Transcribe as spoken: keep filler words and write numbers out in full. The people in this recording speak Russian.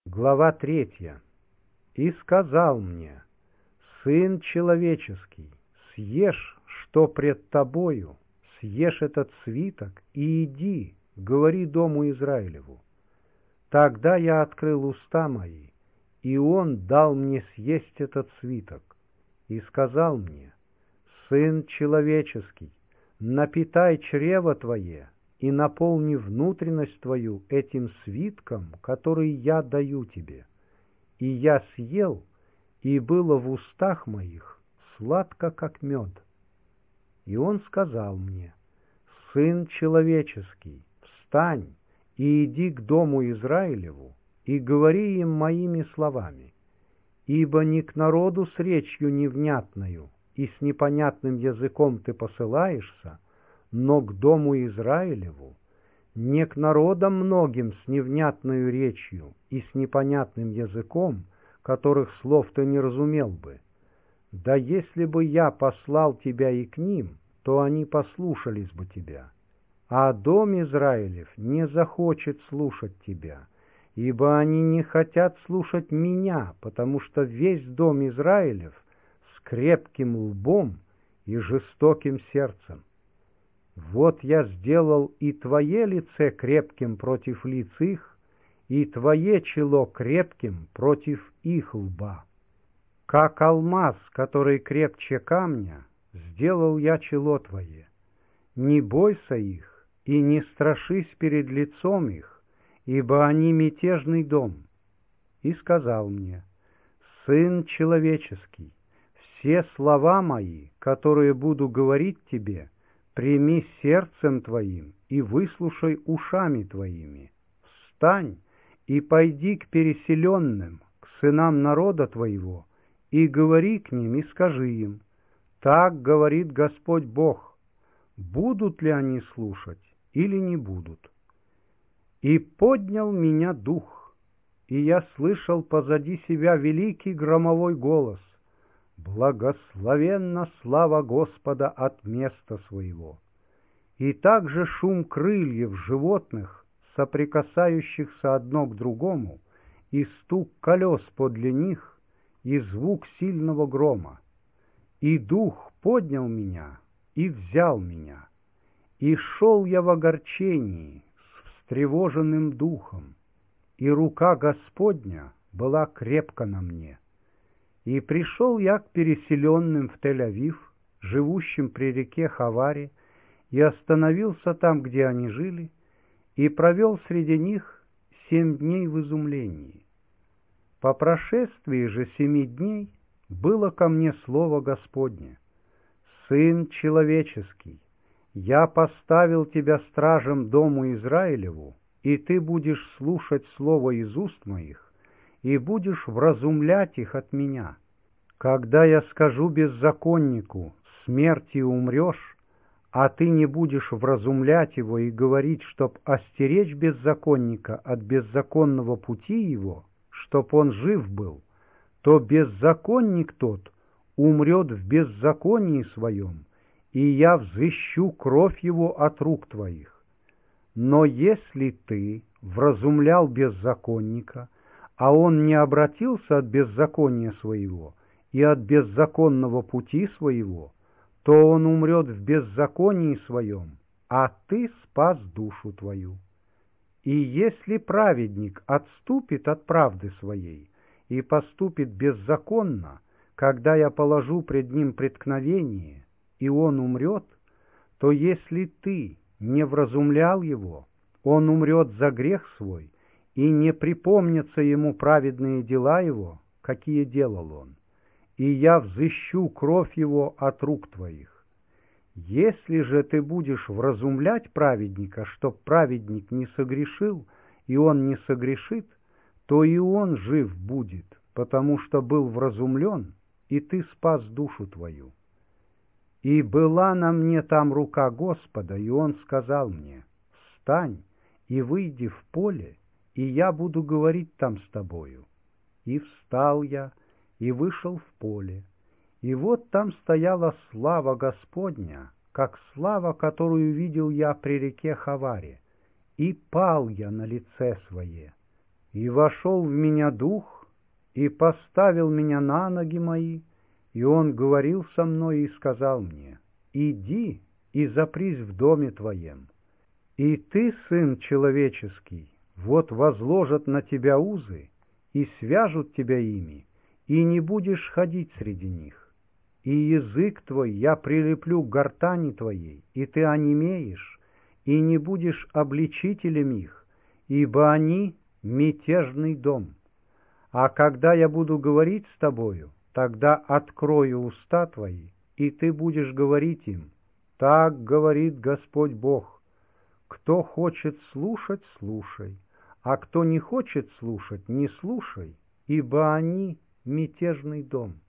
Глава третья. «И сказал мне: Сын человеческий, съешь, что пред тобою, съешь этот свиток и иди, говори дому Израилеву. Тогда я открыл уста мои, и он дал мне съесть этот свиток, и сказал мне: Сын человеческий, напитай чрево твое и наполни внутренность твою этим свитком, который я даю тебе. И я съел, и было в устах моих сладко, как мед. И он сказал мне: Сын человеческий, встань и иди к дому Израилеву, и говори им моими словами, ибо не к народу с речью невнятною и с непонятным языком ты посылаешься, но к дому Израилеву, не к народам многим с невнятною речью и с непонятным языком, которых слов ты не разумел бы. Да если бы я послал тебя и к ним, то они послушались бы тебя. А дом Израилев не захочет слушать тебя, ибо они не хотят слушать меня, потому что весь дом Израилев с крепким лбом и жестоким сердцем. Вот я сделал и твое лице крепким против лиц их, и твое чело крепким против их лба. Как алмаз, который крепче камня, сделал я чело твое. Не бойся их и не страшись перед лицом их, ибо они мятежный дом. И сказал мне: Сын человеческий, все слова мои, которые буду говорить тебе, прими сердцем твоим и выслушай ушами твоими. Встань и пойди к переселенным, к сынам народа твоего, и говори к ним, и скажи им: так говорит Господь Бог. Будут ли они слушать или не будут? И поднял меня дух, и я слышал позади себя великий громовой голос: благословенна слава Господа от места своего. И также шум крыльев животных, соприкасающихся одно к другому, и стук колес подле них, и звук сильного грома. И дух поднял меня и взял меня, и шел я в огорчении с встревоженным духом, и рука Господня была крепко на мне. И пришел я к переселенным в Тель-Авив, живущим при реке Хаваре, и остановился там, где они жили, и провел среди них семь дней в изумлении. По прошествии же семи дней было ко мне слово Господне: Сын человеческий, я поставил тебя стражем дому Израилеву, и ты будешь слушать слово из уст моих, и будешь вразумлять их от меня. Когда я скажу беззаконнику: смерти умрешь, а ты не будешь вразумлять его и говорить, чтоб остеречь беззаконника от беззаконного пути его, чтоб он жив был, то беззаконник тот умрет в беззаконии своем, и я взыщу кровь его от рук твоих. Но если ты вразумлял беззаконника, а он не обратился от беззакония своего и от беззаконного пути своего, то он умрет в беззаконии своем, а ты спас душу твою. И если праведник отступит от правды своей и поступит беззаконно, когда я положу пред ним преткновение, и он умрет, то если ты не вразумлял его, он умрет за грех свой, и не припомнятся ему праведные дела его, какие делал он, и я взыщу кровь его от рук твоих. Если же ты будешь вразумлять праведника, чтоб праведник не согрешил, и он не согрешит, то и он жив будет, потому что был вразумлен, и ты спас душу твою. И была на мне там рука Господа, и он сказал мне: встань и выйди в поле, и я буду говорить там с тобою. И встал я, и вышел в поле, и вот там стояла слава Господня, как слава, которую видел я при реке Хаваре, и пал я на лице свое. И вошел в меня дух, и поставил меня на ноги мои, и он говорил со мной и сказал мне: иди и запрись в доме твоем. И ты, сын человеческий, вот возложат на тебя узы, и свяжут тебя ими, и не будешь ходить среди них. И язык твой я прилеплю к гортани твоей, и ты онемеешь, и не будешь обличителем их, ибо они — мятежный дом. А когда я буду говорить с тобою, тогда открою уста твои, и ты будешь говорить им: так говорит Господь Бог. Кто хочет слушать, слушай, а кто не хочет слушать, не слушай, ибо они — мятежный дом.